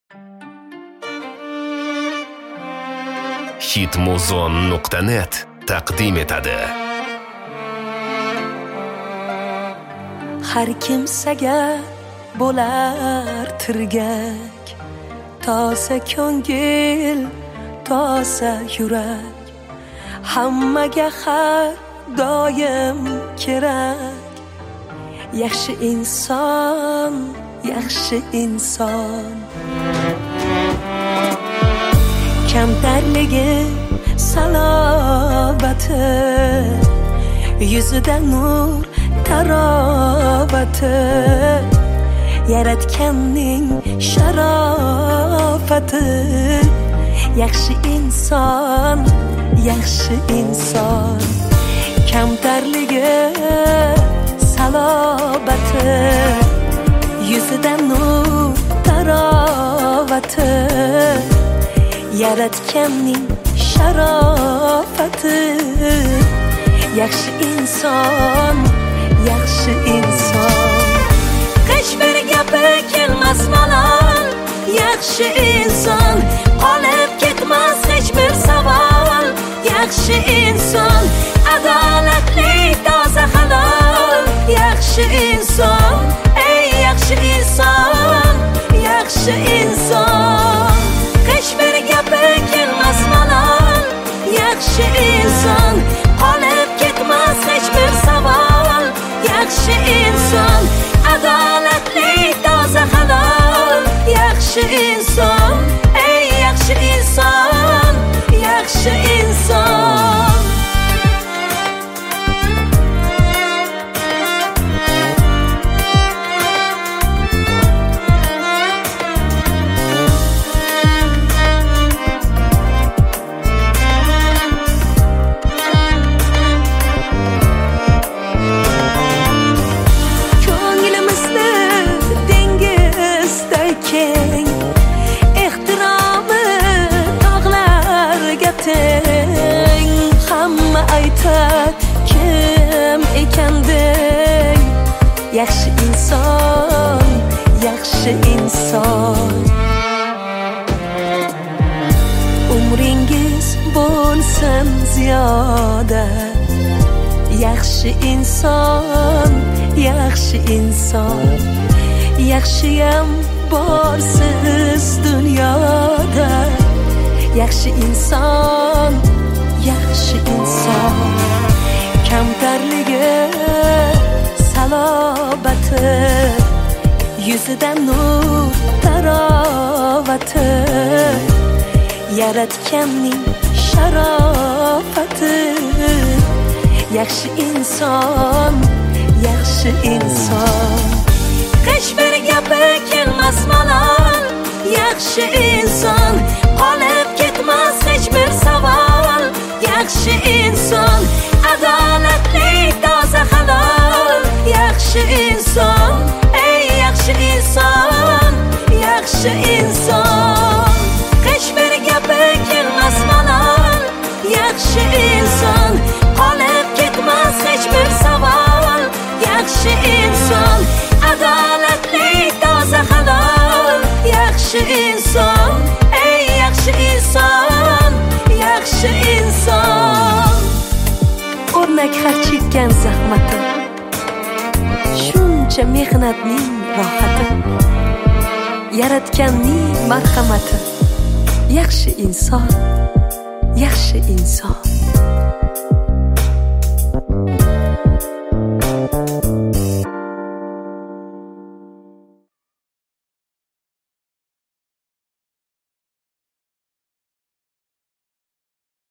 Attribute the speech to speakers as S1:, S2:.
S1: hitmuzon.net taqdim etadi.
S2: Har kimsaga bo'lar tirgak, toza ko'ngil, toza yurak, hammaga har doim kerak. Yaxshi inson, yaxshi inson. Kamtarligi salobati, yuzida nur tarovati, yaratganning sharofati. Yaxshi inson, yaxshi inson. Kamtarligi salobati, yuzida nur tarovati, yaratganning sharofati. Yaxshi inson, yaxshi inson. Hech bir gapi kelmas malol. Yaxshi inson, qolib ketmas hech bir savol. Yaxshi inson, adolatli, toza halol. Yaxshi inson, ey yaxshi inson, yaxshi inson. Hech bir gapi kelmas malol. Yaxshi inson, qolib ketmas hech bir savol. Yaxshi inson, adolatli, toza halol. Yaxshi inson, ey yaxshi inson, yaxshi inson. Hamma aytar kim ekanding. Yaxshi inson, yaxshi inson. Umringiz bo'lsin ziyoda. Yaxshi inson, yaxshi inson. Yaxshiyam borsiz dunyoda. Yaxshi inson, yaxshi inson. Kamtarligi salobati, yuzida nur tarovati, yaratganning sharofati. Yaxshi inson, yaxshi inson. Hech bir gapi kelmas malol. Yaxshi inson, qolib ketmas hech bir savol. Yaxshi inson, adolatli, toza halol. Yaxshi inson, ey yaxshi inson, yaxshi inson. Hech bir gapi kelmas malol. Yaxshi inson, qolib ketmas hech bir savol. Yaxshi inson, adolatli, toza halol. Yaxshi inson, ey yaxshi inson, yaxshi inson. O'rnak har chekkan zahmatim, shuncha mehnatning rohati, yaratganning marhamati. Yaxshi inson, yaxshi inson.